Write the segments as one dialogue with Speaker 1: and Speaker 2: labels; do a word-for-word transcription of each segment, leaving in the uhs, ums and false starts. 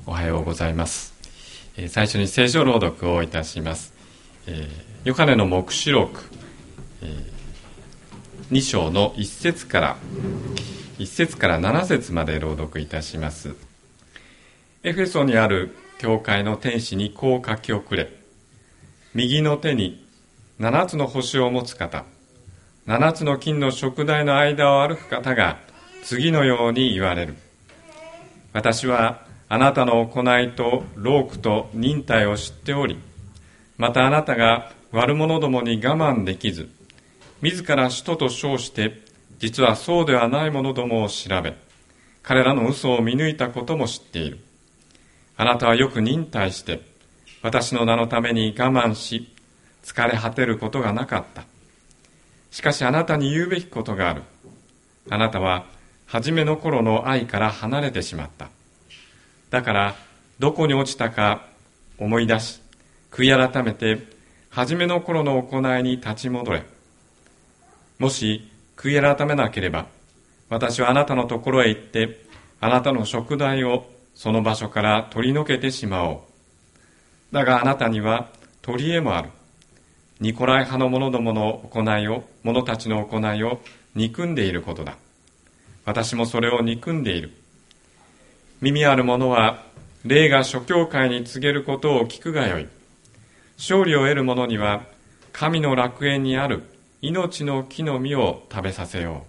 Speaker 1: おはようございます。えー、最初に聖書朗読をいたします。えー、ヨハネの黙示録、えー、に章のいち節からいち節からなな節まで朗読いたします。エフェソにある教会の天使にこう書き送れ。右の手に七つの星を持つ方、七つの金の燭台の間を歩く方が次のように言われる。私はあなたの行いと労苦と忍耐を知っており、またあなたが悪者どもに我慢できず、自ら使徒と称して実はそうではない者どもを調べ、彼らの嘘を見抜いたことも知っている。あなたはよく忍耐して私の名のために我慢し、疲れ果てることがなかった。しかしあなたに言うべきことがある。あなたは初めの頃の愛から離れてしまった。だからどこに落ちたか思い出し、悔い改めて初めの頃の行いに立ち戻れ。もし悔い改めなければ、私はあなたのところへ行って、あなたの燭台をその場所から取り除けてしまおう。だがあなたには取り柄もある。ニコライ派の者どもの行いを、者たちの行いを憎んでいることだ。私もそれを憎んでいる。耳ある者は、霊が諸教会に告げることを聞くがよい。勝利を得る者には、神の楽園にある命の木の実を食べさせよ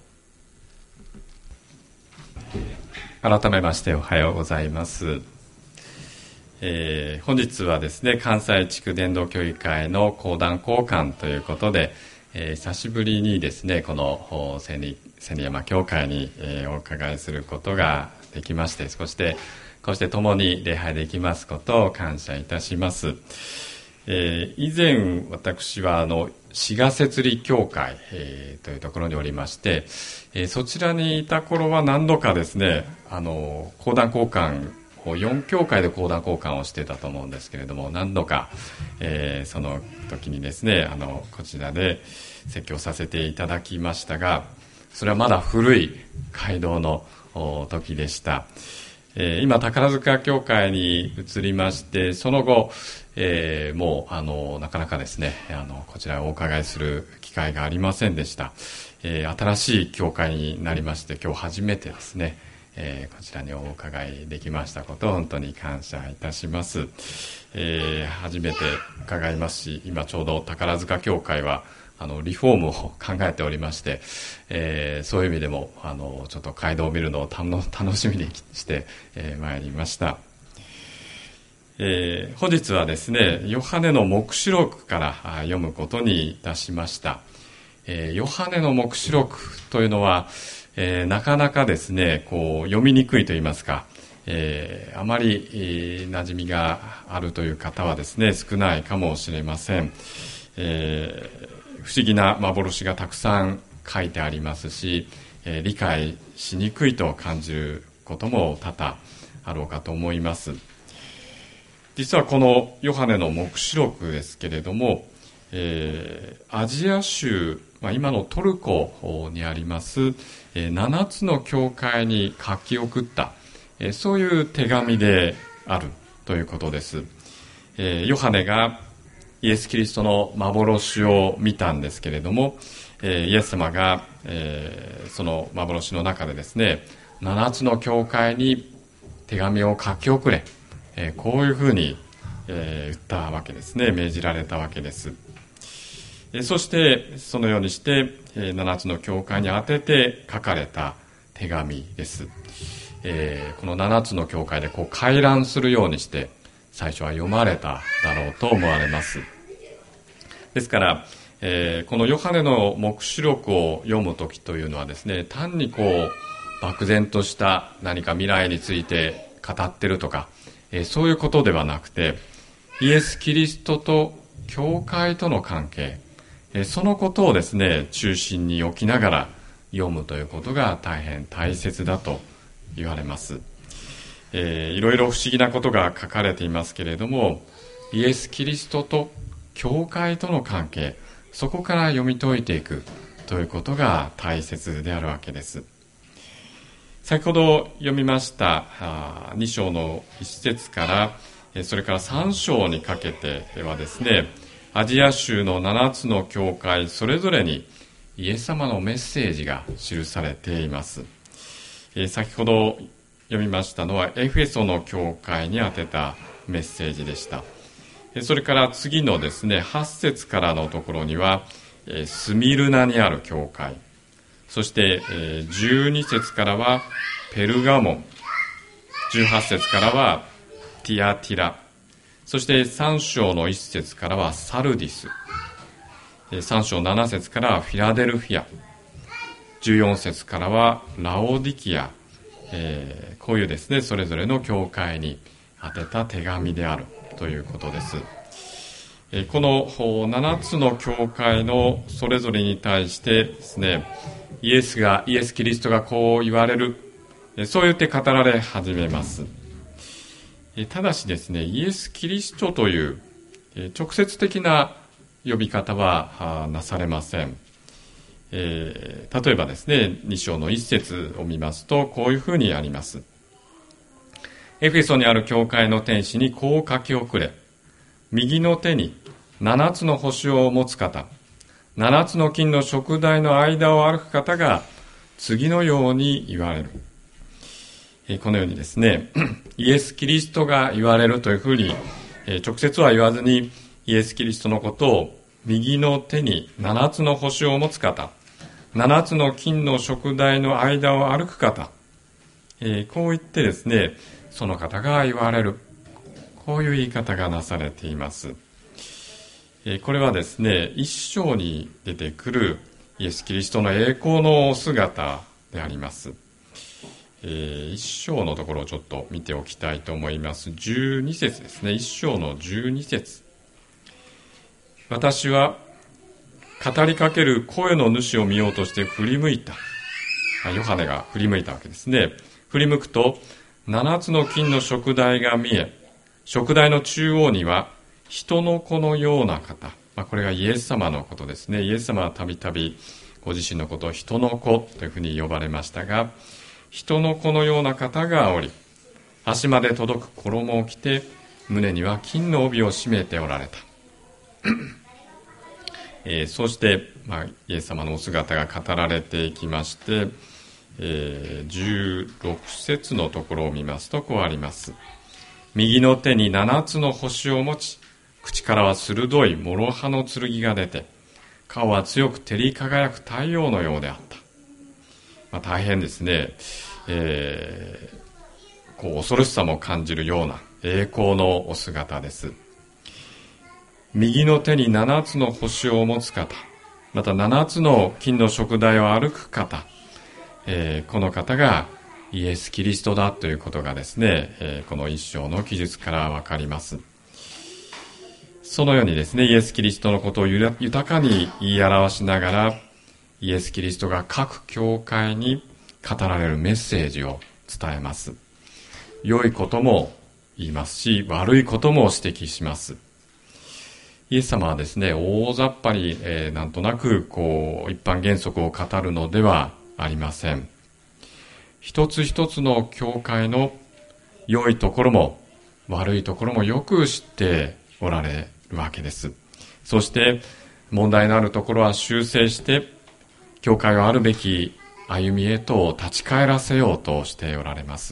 Speaker 1: う。改めましておはようございます。えー、本日はですね、関西地区伝道協議会の講談交換ということで、えー、久しぶりにですね、この千里山教会に、えー、お伺いすることができまして、そしてこうして共に礼拝できますことを感謝いたします。えー、以前私はあの志賀摂理教会、えー、というところにおりまして、えー、そちらにいた頃は何度かですね、あの講談交換をよん教会で講談交換をしてたと思うんですけれども、何度か、えー、その時にですね、あのこちらで説教させていただきましたが、それはまだ古い街道の時でした。えー、今宝塚教会に移りまして、その後、えー、もうあのなかなかですね、あのこちらをお伺いする機会がありませんでした。えー、新しい教会になりまして、今日初めてですね、えー、こちらにお伺いできましたことを本当に感謝いたします。えー、初めて伺いますし、今ちょうど宝塚教会はあのリフォームを考えておりまして、えー、そういう意味でもあのちょっと街道を見るのを楽しみにしてまい、えー、りました。えー、本日はですね、ヨハネの黙示録から読むことにいたしました。えー、ヨハネの黙示録というのは、えー、なかなかですね、こう読みにくいと言いますか、えー、あまり、えー、馴染みがあるという方はですね、少ないかもしれません。えー不思議な幻がたくさん書いてありますし、えー、理解しにくいと感じることも多々あろうかと思います。実はこのヨハネの黙示録ですけれども、えー、アジア州、まあ、今のトルコにあります、えー、ななつの教会に書き送った、えー、そういう手紙であるということです。えー、ヨハネがイエス・キリストの幻を見たんですけれども、えー、イエス様が、えー、その幻の中でですね、七つの教会に手紙を書き送れ、えー、こういうふうに、えー、言ったわけですね、命じられたわけです。えー、そしてそのようにして、えー、七つの教会に宛てて書かれた手紙です。えー、この七つの教会でこう回覧するようにして最初は読まれただろうと思われます。ですから、えー、このヨハネの黙示録を読むときというのはですね、単にこう漠然とした何か未来について語ってるとか、えー、そういうことではなくて、イエス・キリストと教会との関係、えー、そのことをですね中心に置きながら読むということが大変大切だと言われます。えー、いろいろ不思議なことが書かれていますけれども、イエス・キリストと教会との関係、そこから読み解いていくということが大切であるわけです。 先ほど読みましたに章のいち節からそれからさん章にかけてはですね、アジア州のななつの教会それぞれにイエス様のメッセージが記されています。先ほど読みましたのはエフェソの教会に宛てたメッセージでした。それから次のですね、はち節からのところにはスミルナにある教会、そしてじゅうに節からはペルガモン、じゅうはち節からはティアティラ、そしてさん章のいち節からはサルディス、さん章なな節からはフィラデルフィア、じゅうよん節からはラオディキア、えー、こういうですね、それぞれの教会に宛てた手紙であるということです。えー、このななつの教会のそれぞれに対してですね、イエスが、イエス・キリストがこう言われる、そう言って語られ始めます。ただしですね、イエス・キリストという直接的な呼び方はなされません。えー、例えばですね、に章のいち節を見ますと、こういうふうにあります。エフェソにある教会の天使にこう書き送れ。右の手に七つの星を持つ方、七つの金の燭台の間を歩く方が次のように言われる。このようにですね、イエス・キリストが言われるというふうに直接は言わずに、イエス・キリストのことを右の手に七つの星を持つ方、七つの金の燭台の間を歩く方、こう言ってですね、その方が言われる。こういう言い方がなされています。これはですね、一章に出てくるイエス・キリストの栄光のお姿であります。一章のところをちょっと見ておきたいと思います。じゅうに節ですね。一章のじゅうに節。私は語りかける声の主を見ようとして振り向いた。ヨハネが振り向いたわけですね。振り向くと、七つの金の燭台が見え、燭台の中央には人の子のような方、まあ、これがイエス様のことですね。イエス様はたびたびご自身のことを人の子というふうに呼ばれましたが、人の子のような方がおり、足まで届く衣を着て、胸には金の帯を締めておられた。えー、そして、まあ、イエス様のお姿が語られていきまして、えー、じゅうろく節のところを見ますとこうあります。右の手に七つの星を持ち、口からは鋭い諸刃の剣が出て、顔は強く照り輝く太陽のようであった。まあ、大変ですね、えー、こう恐ろしさも感じるような栄光のお姿です。右の手に七つの星を持つ方、また七つの金の燭台を歩く方、えー、この方がイエス・キリストだということがですね、えー、この一章の記述からわかります。そのようにですね、イエス・キリストのことを豊かに言い表しながら、イエス・キリストが各教会に語られるメッセージを伝えます。良いことも言いますし、悪いことも指摘します。イエス様はですね、大雑把に、えー、なんとなくこう一般原則を語るのではありません。一つ一つの教会の良いところも悪いところもよく知っておられるわけです。そして問題のあるところは修正して、教会をあるべき歩みへと立ち返らせようとしておられます。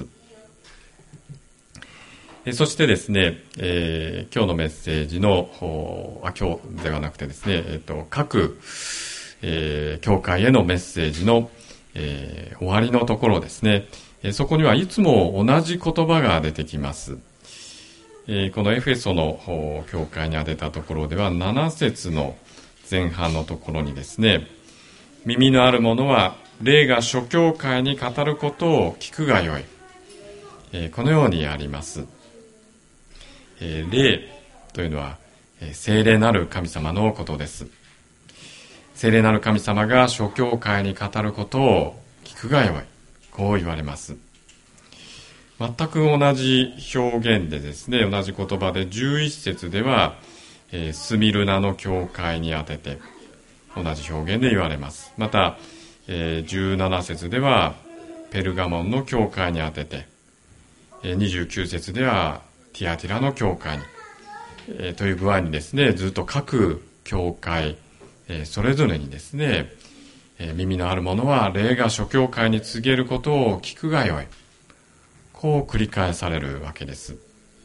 Speaker 1: そしてですね、えー、今日のメッセージの、あ、今日ではなくてですね、えーと、各、えー、教会へのメッセージの、えー、終わりのところですね、えー、そこにはいつも同じ言葉が出てきます。えー、このエフェソの教会に当てたところでは、なな節の前半のところにですね、耳のある者は霊が諸教会に語ることを聞くがよい。えー、このようにあります。えー、霊というのは、えー、聖霊なる神様のことです。聖霊なる神様が諸教会に語ることを聞くがよい。こう言われます。全く同じ表現でですね、同じ言葉でじゅういち節では、えー、スミルナの教会に当てて同じ表現で言われます。また、えー、じゅうなな節ではペルガモンの教会に宛てて、にじゅうきゅう節ではティアティラの教会に、えー、という具合にですね、ずっと各教会、えー、それぞれにですね、えー、耳のある者は霊が諸教会に告げることを聞くがよい、こう繰り返されるわけです。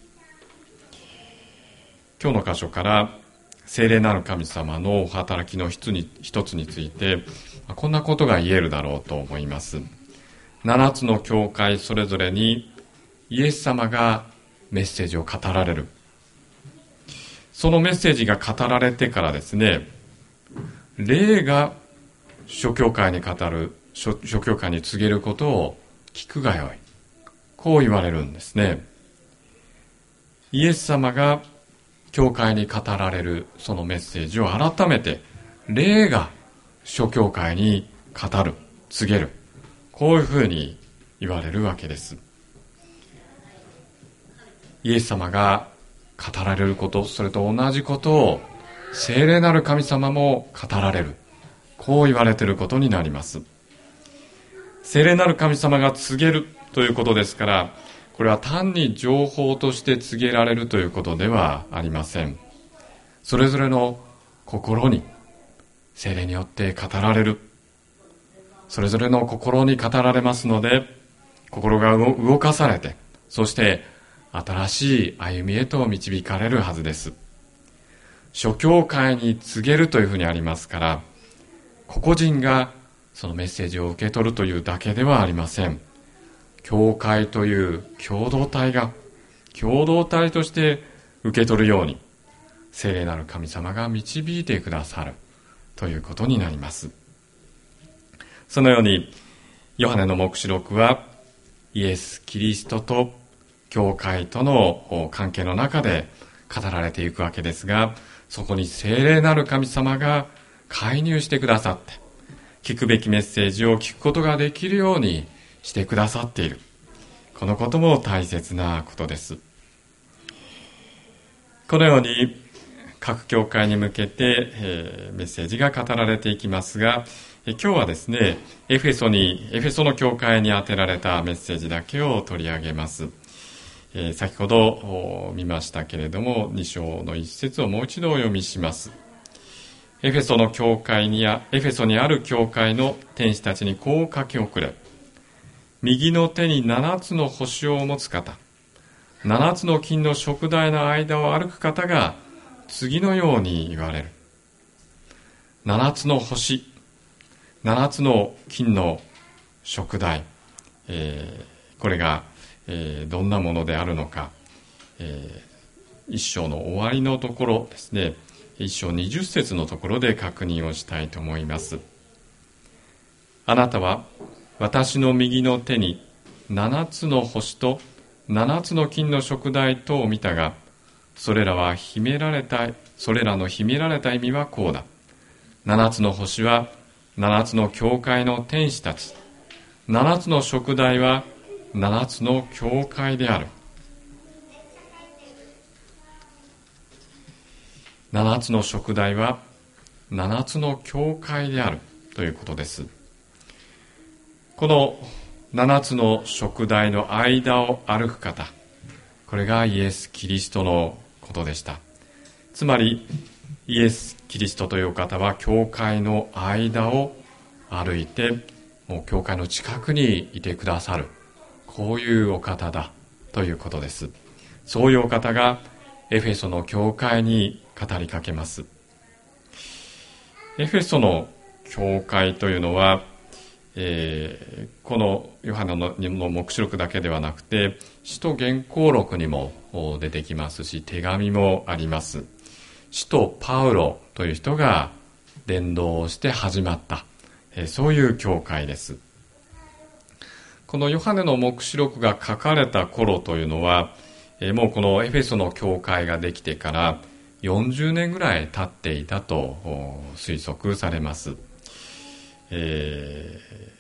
Speaker 1: 今日の箇所から聖霊なる神様の働きの一つに、一つについてこんなことが言えるだろうと思います。七つの教会それぞれにイエス様がメッセージを語られる。そのメッセージが語られてからですね、霊が諸教会に語る、諸教会に告げることを聞くがよい、こう言われるんですね。イエス様が教会に語られるそのメッセージを改めて霊が諸教会に語る、告げる、こういうふうに言われるわけです。イエス様が語られること、それと同じことを聖霊なる神様も語られる、こう言われていることになります。聖霊なる神様が告げるということですから、これは単に情報として告げられるということではありません。それぞれの心に聖霊によって語られる。それぞれの心に語られますので、心が動かされて、そして新しい歩みへと導かれるはずです。諸教会に告げるというふうにありますから、個々人がそのメッセージを受け取るというだけではありません。教会という共同体が共同体として受け取るように聖霊なる神様が導いてくださるということになります。そのようにヨハネの黙示録はイエス・キリストと教会との関係の中で語られていくわけですが、そこに聖霊なる神様が介入してくださって、聞くべきメッセージを聞くことができるようにしてくださっている。このことも大切なことです。このように各教会に向けて、えー、メッセージが語られていきますが、え今日はですね、エフェソにエフェソの教会に宛てられたメッセージだけを取り上げます。えー、先ほど見ましたけれども、に章の一節をもう一度お読みします。エフェソの教会にやエフェソにある教会の天使たちにこう書き送れ。右の手に七つの星を持つ方、七つの金の燭台の間を歩く方が次のように言われる。七つの星、七つの金の燭台、えー、これが、えー、どんなものであるのか、えー、一章の終わりのところですね、一章二十節のところで確認をしたいと思います。あなたは私の右の手に七つの星と七つの金の燭台とを見たが、それらは秘められた、それらの秘められた意味はこうだ。七つの星は七つの教会の天使たち、七つの燭台は七つの教会である。七つの燭台は七つの教会であるということです。この七つの燭台の間を歩く方、これがイエス・キリストのことでした。つまりイエス・キリストという方は教会の間を歩いて、もう教会の近くにいてくださる、こういうお方だということです。そういうお方がエフェソの教会に語りかけます。エフェソの教会というのは、えー、このヨハネの黙示録だけではなくて、使徒言行録にも出てきますし、手紙もあります。使徒パウロという人が伝道をして始まった、えー、そういう教会です。このヨハネの黙示録が書かれた頃というのは、えー、もうこのエフェソの教会ができてからよんじゅうねんぐらい経っていたと推測されます。え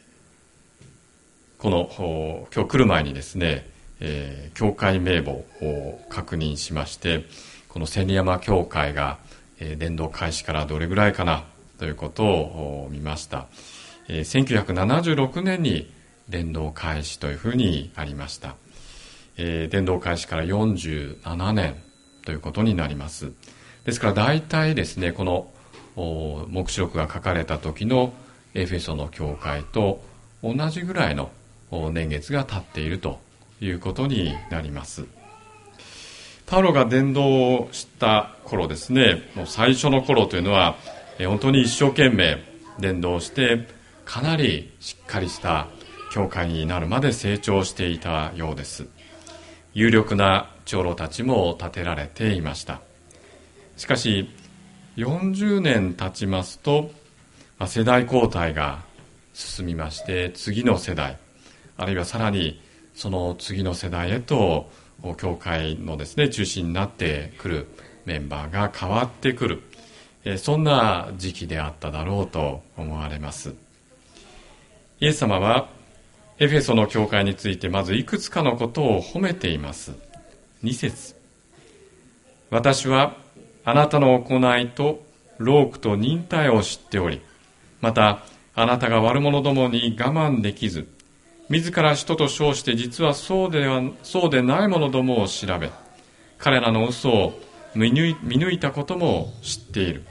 Speaker 1: ー、この今日来る前にですね、えー、教会名簿を確認しまして、この千里山教会が、えー、伝道開始からどれぐらいかなということを見ました。えー、せんきゅうひゃくななじゅうろくねんに伝道開始というふうにありました。えー、伝道開始からよんじゅうななねんということになります。ですから大体ですね、この黙示録が書かれた時のエフェソの教会と同じぐらいの年月が経っているということになります。パウロが伝道をした頃ですね、もう最初の頃というのは本当に一生懸命伝道してかなりしっかりした教会になるまで成長していたようです。有力な長老たちも立てられていました。しかしよんじゅうねん経ちますと世代交代が進みまして、次の世代あるいはさらにその次の世代へと教会のですね中心になってくるメンバーが変わってくる、そんな時期であっただろうと思われます。イエス様はエフェソの教会についてまずいくつかのことを褒めています。に節、私はあなたの行いと労苦と忍耐を知っており、またあなたが悪者どもに我慢できず、自ら使徒と称して実はそうではそうでない者どもを調べ、彼らの嘘を見抜い、見抜いたことも知っている。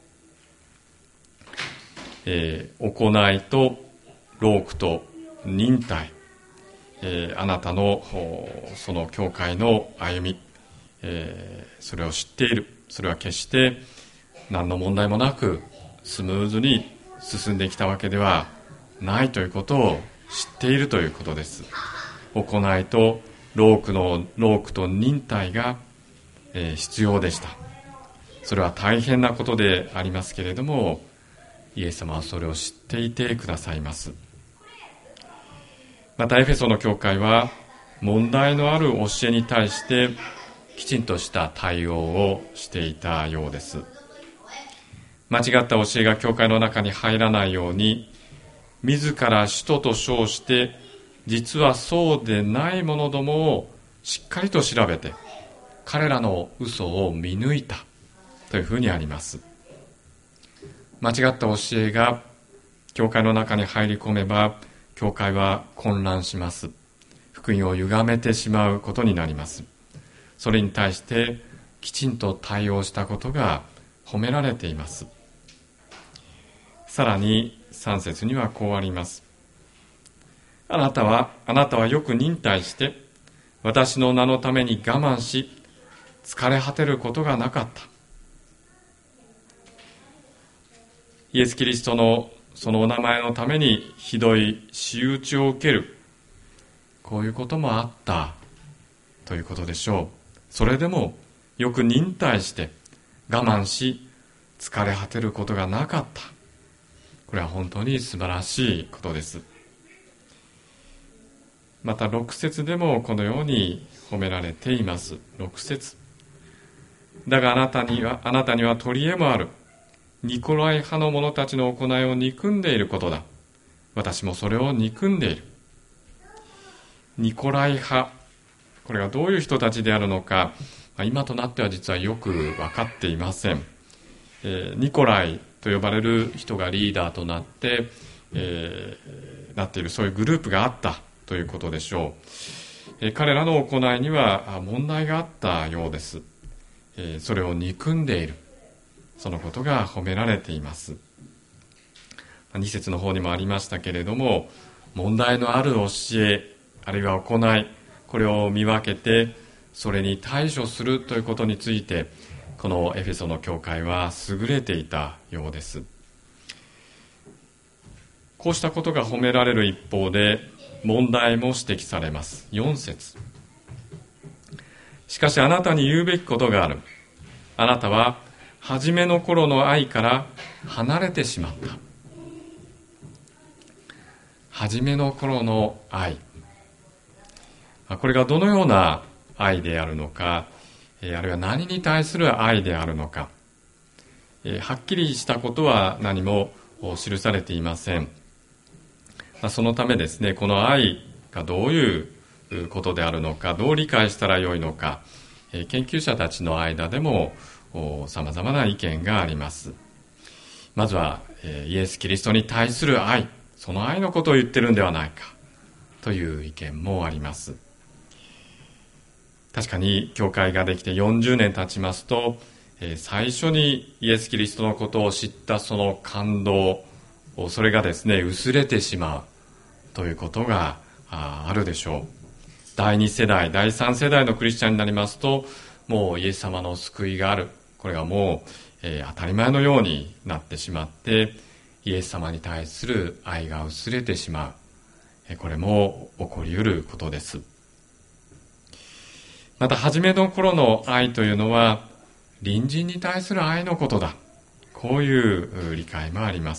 Speaker 1: えー、行いと労苦と忍耐、えー、あなたのその教会の歩み、えー、それを知っている。それは決して何の問題もなくスムーズに進んできたわけではないということを知っているということです。行いと労苦の労苦と忍耐が、えー、必要でした。それは大変なことでありますけれども、イエス様はそれを知っていてくださいます。またエフェソの教会は問題のある教えに対してきちんとした対応をしていたようです。間違った教えが教会の中に入らないように、自ら使徒と称して実はそうでない者どもをしっかりと調べて、彼らの嘘を見抜いたというふうにあります。間違った教えが教会の中に入り込めば、教会は混乱します。福音を歪めてしまうことになります。それに対してきちんと対応したことが褒められています。さらにさん節にはこうあります。あなたは、あなたはよく忍耐して、私の名のために我慢し、疲れ果てることがなかった。イエス・キリストのそのお名前のためにひどい仕打ちを受ける、こういうこともあったということでしょう。それでもよく忍耐して我慢し、疲れ果てることがなかった。これは本当に素晴らしいことです。またろく節でもこのように褒められています。ろく節、だがあなたにはあなたには取り柄もある。ニコライ派の者たちの行いを憎んでいることだ。私もそれを憎んでいる。ニコライ派、これがどういう人たちであるのか、今となっては実はよく分かっていません。えー、ニコライと呼ばれる人がリーダーとなって、えー、なっている、そういうグループがあったということでしょう。えー、彼らの行いには問題があったようです。えー、それを憎んでいる、そのことが褒められています。に節の方にもありましたけれども、問題のある教えあるいは行い、これを見分けてそれに対処するということについて、このエフェソの教会は優れていたようです。こうしたことが褒められる一方で、問題も指摘されます。よん節、しかしあなたに言うべきことがある。あなたは初めの頃の愛から離れてしまった。初めの頃の愛、これがどのような愛であるのか、あるいは何に対する愛であるのか、はっきりしたことは何も記されていません。そのためですね、この愛がどういうことであるのか、どう理解したらよいのか、研究者たちの間でも様々な意見があります。まずはイエス・キリストに対する愛、その愛のことを言ってるんではないかという意見もあります。確かに教会ができてよんじゅうねん経ちますと、えー、最初にイエス・キリストのことを知ったその感動、それがですね薄れてしまうということが あ, あるでしょう。だいに世代だいさん世代のクリスチャンになりますと、もうイエス様の救いがある、これがもう、えー、当たり前のようになってしまって、イエス様に対する愛が薄れてしまう、えー、これも起こりうることです。また初めの頃の愛というのは隣人に対する愛のことだ、こういう理解もあります。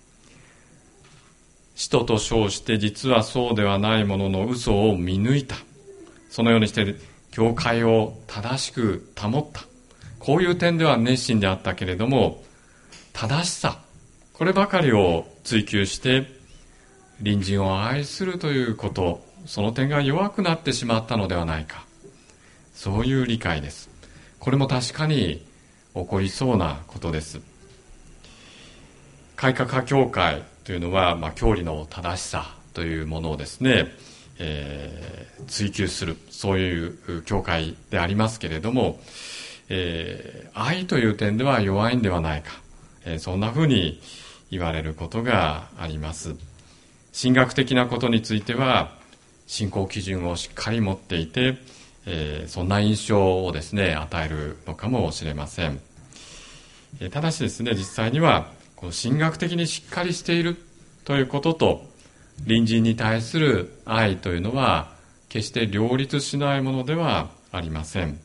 Speaker 1: 使徒と称して実はそうではないものの嘘を見抜いた、そのようにして教会を正しく保った、こういう点では熱心であったけれども、正しさ、こればかりを追求して隣人を愛するということ、その点が弱くなってしまったのではないか、そういう理解です。これも確かに起こりそうなことです。改革派教会というのは、まあ、教理の正しさというものをですね、えー、追求する、そういう教会でありますけれども、えー、愛という点では弱いんではないか、えー、そんなふうに言われることがあります。神学的なことについては信仰基準をしっかり持っていて、えー、そんな印象をですね与えるのかもしれません。えー、ただしですね、実際にはこの神学的にしっかりしているということと隣人に対する愛というのは決して両立しないものではありません。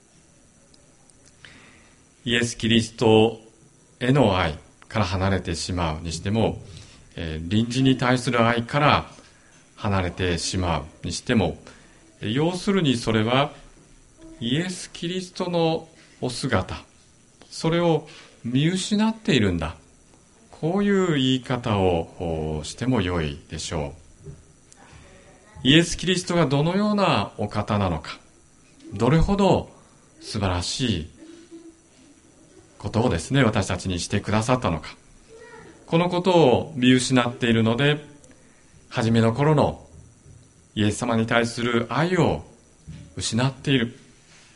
Speaker 1: イエス・キリストへの愛から離れてしまうにしても、えー、隣人に対する愛から離れてしまうにしても、要するにそれはイエス・キリストのお姿、それを見失っているんだ、こういう言い方をしてもよいでしょう。イエス・キリストがどのようなお方なのか、どれほど素晴らしいことをですね私たちにしてくださったのか、このことを見失っているので、初めの頃のイエス様に対する愛を失っている。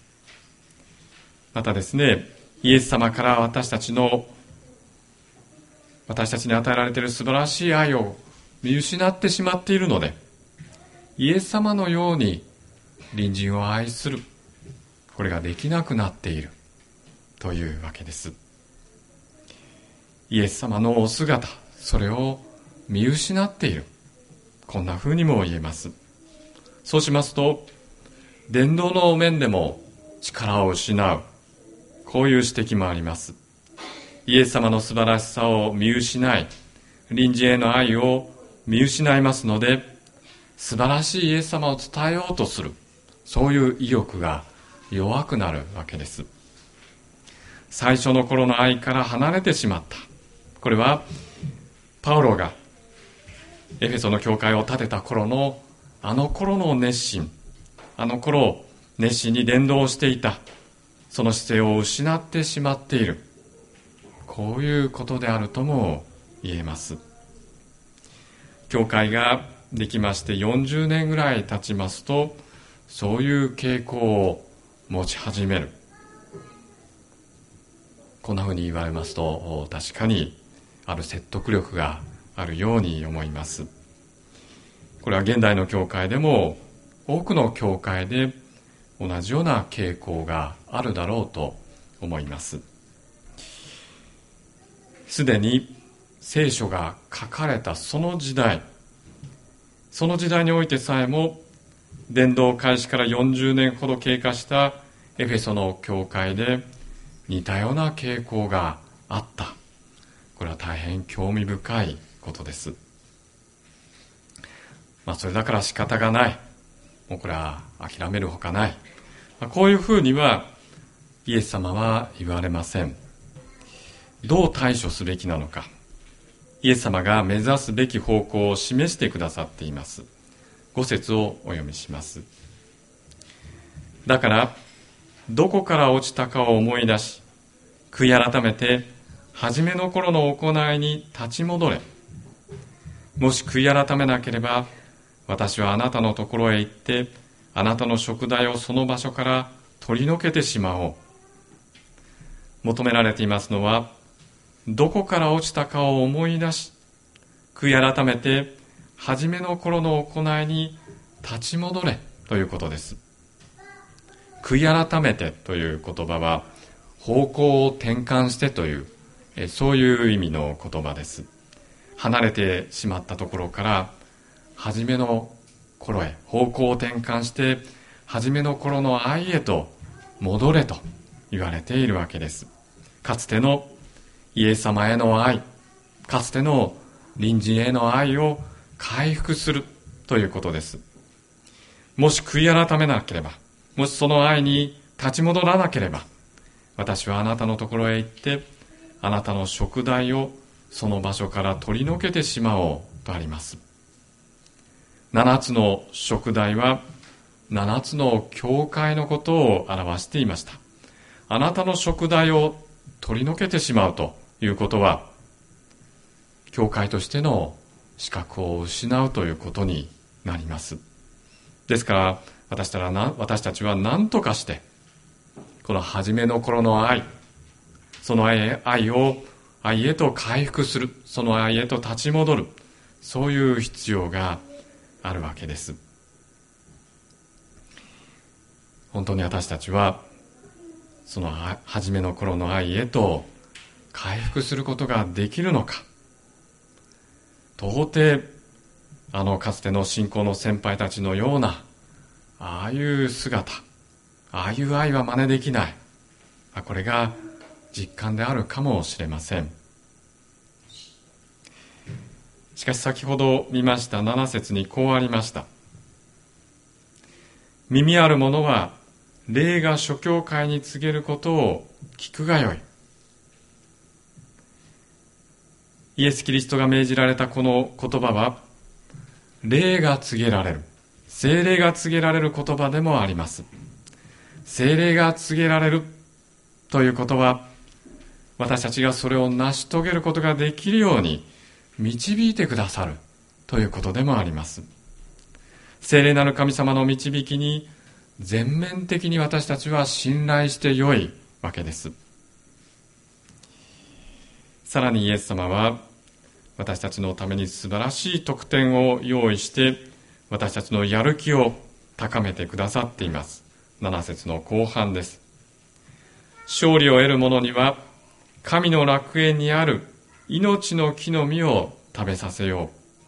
Speaker 1: またですね、イエス様から私たちの私たちに与えられている素晴らしい愛を見失ってしまっているので、イエス様のように隣人を愛する、これができなくなっているというわけです。イエス様のお姿、それを見失っている、こんな風にも言えます。そうしますと、伝道の面でも力を失う、こういう指摘もあります。イエス様の素晴らしさを見失い、隣人への愛を見失いますので、素晴らしいイエス様を伝えようとする、そういう意欲が弱くなるわけです。最初の頃の愛から離れてしまった。これはパウロがエフェソの教会を建てた頃のあの頃の熱心、あの頃熱心に伝道していた、その姿勢を失ってしまっている、こういうことであるとも言えます。教会ができましてよんじゅうねんぐらい経ちますと、そういう傾向を持ち始める、こんなふうに言われますと、確かにある説得力があるように思います。これは現代の教会でも多くの教会で同じような傾向があるだろうと思います。すでに聖書が書かれたその時代、その時代においてさえも伝道開始からよんじゅうねんほど経過したエフェソの教会で似たような傾向があった。これは大変興味深いことです。まあそれだから仕方がない、もうこれは諦めるほかない、まあ、こういうふうにはイエス様は言われません。どう対処すべきなのか、イエス様が目指すべき方向を示してくださっています。ご節をお読みします。だからどこから落ちたかを思い出し、悔い改めて初めの頃の行いに立ち戻れ。もし悔い改めなければ、 私はあなたのところへ行って、あなたの食材をその場所から取り除けてしまおう。求められていますのは、どこから落ちたかを思い出し、悔い改めて初めの頃の行いに立ち戻れということです。悔い改めてという言葉は、方向を転換してという、そういう意味の言葉です。離れてしまったところから初めの頃へ方向を転換して、初めの頃の愛へと戻れと言われているわけです。かつてのイエス様への愛、かつての隣人への愛を回復するということです。もし悔い改めなければ、もしその愛に立ち戻らなければ、私はあなたのところへ行って、あなたの食材をその場所から取り除けてしまおうとあります。七つの食材は七つの教会のことを表していました。あなたの食材を取り除けてしまうということは、教会としての資格を失うということになります。ですから私たちはな私たちは何とかしてこの初めの頃の愛、その愛、愛を愛へと回復する、その愛へと立ち戻る、そういう必要があるわけです。本当に私たちはその初めの頃の愛へと回復することができるのか。到底あのかつての信仰の先輩たちのようなああいう姿、ああいう愛は真似できない、これが実感であるかもしれません。しかし先ほど見ましたなな節にこうありました。耳ある者は霊が諸教会に告げることを聞くがよい。イエス・キリストが命じられたこの言葉は、霊が告げられる、聖霊が告げられる言葉でもあります。聖霊が告げられるということは、私たちがそれを成し遂げることができるように導いてくださるということでもあります。聖霊なる神様の導きに全面的に私たちは信頼してよいわけです。さらにイエス様は私たちのために素晴らしい特典を用意して私たちのやる気を高めてくださっています。なな節の後半です。勝利を得る者には神の楽園にある命の木の実を食べさせよ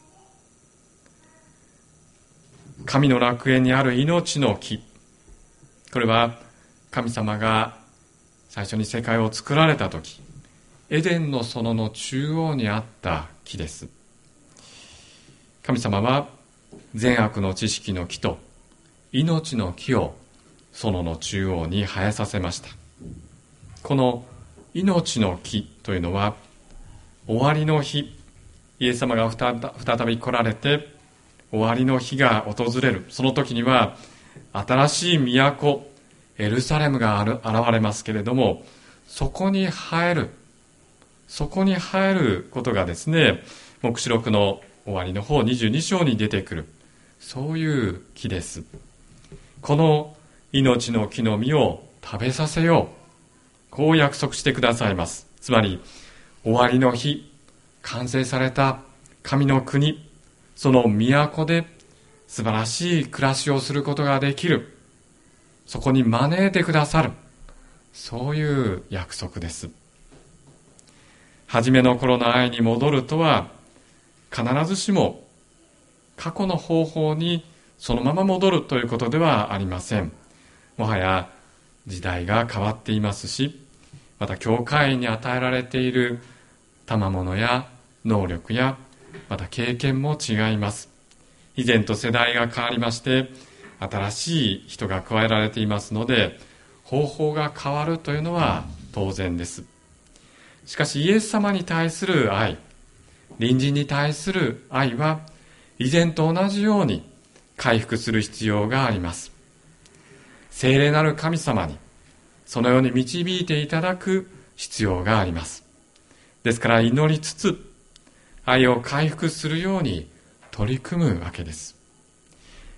Speaker 1: う。神の楽園にある命の木、これは神様が最初に世界を作られたとき、エデンの園の中央にあった木です。神様は善悪の知識の木と命の木を園の中央に生えさせました。この命の木というのは、終わりの日、イエス様が再び来られて終わりの日が訪れる、その時には新しい都エルサレムが現れますけれども、そこに生えるそこに生えることがですね、黙示録の終わりの方にじゅうに章に出てくる、そういう木です。この命の木の実を食べさせよう、こう約束してくださいます。つまり終わりの日、完成された神の国、その都で素晴らしい暮らしをすることができる、そこに招いてくださる、そういう約束です。初めの頃の愛に戻るとは、必ずしも過去の方法にそのまま戻るということではありません。もはや時代が変わっていますし、また教会に与えられている賜物や能力やまた経験も違います。以前と世代が変わりまして、新しい人が加えられていますので、方法が変わるというのは当然です。しかしイエス様に対する愛、隣人に対する愛は以前と同じように回復する必要があります。聖霊なる神様にそのように導いていただく必要があります。ですから祈りつつ愛を回復するように取り組むわけです。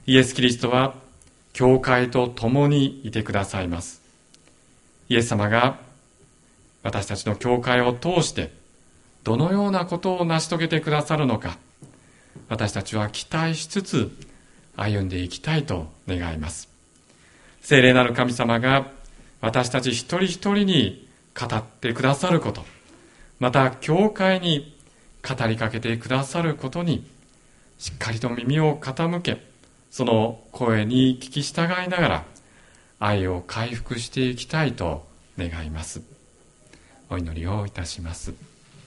Speaker 1: イエス・キリストは教会と共にいてくださいます。イエス様が私たちの教会を通してどのようなことを成し遂げてくださるのか、私たちは期待しつつ歩んでいきたいと願います。聖霊なる神様が私たち一人一人に語ってくださること、また教会に語りかけてくださることにしっかりと耳を傾け、その声に聞き従いながら愛を回復していきたいと願います。お祈りをいたします。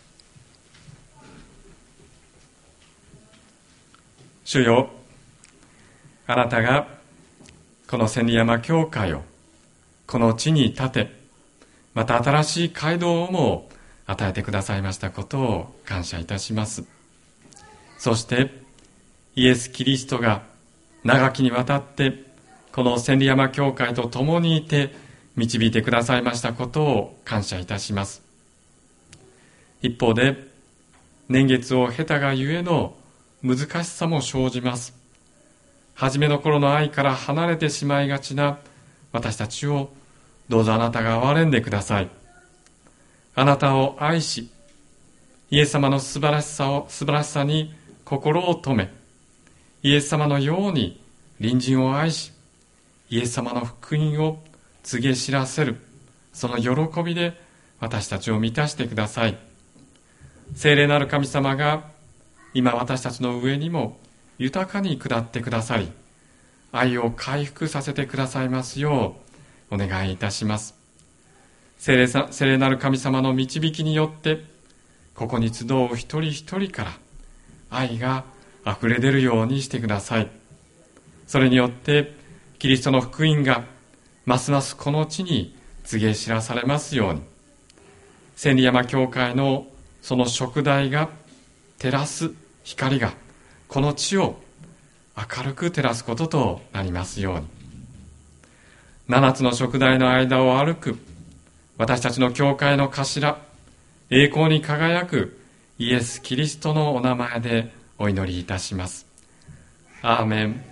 Speaker 1: 主よ、あなたがこの千里山教会をこの地に立て、また新しい街道をも与えてくださいましたことを感謝いたします。そしてイエス・キリストが長きにわたってこの千里山教会と共にいて導いてくださいましたことを感謝いたします。一方で年月を経たがゆえの難しさも生じます。初めの頃の愛から離れてしまいがちな私たちをどうぞあなたが憐れんでください。あなたを愛し、イエス様の素晴らしさを素晴らしさに心を留め、イエス様のように隣人を愛し、イエス様の福音を告げ知らせる、その喜びで私たちを満たしてください。聖霊なる神様が今私たちの上にも豊かに下ってくださり、愛を回復させてくださいますようお願いいたします。聖霊さ、聖霊なる神様の導きによって、ここに集う一人一人から愛が溢れ出るようにしてください。それによってキリストの福音がますますこの地に告げ知らされますように、千里山教会のその燭台が照らす光がこの地を明るく照らすこととなりますように、七つの燭台の間を歩く私たちの教会の頭、栄光に輝くイエス・キリストのお名前でお祈りいたします。アーメン。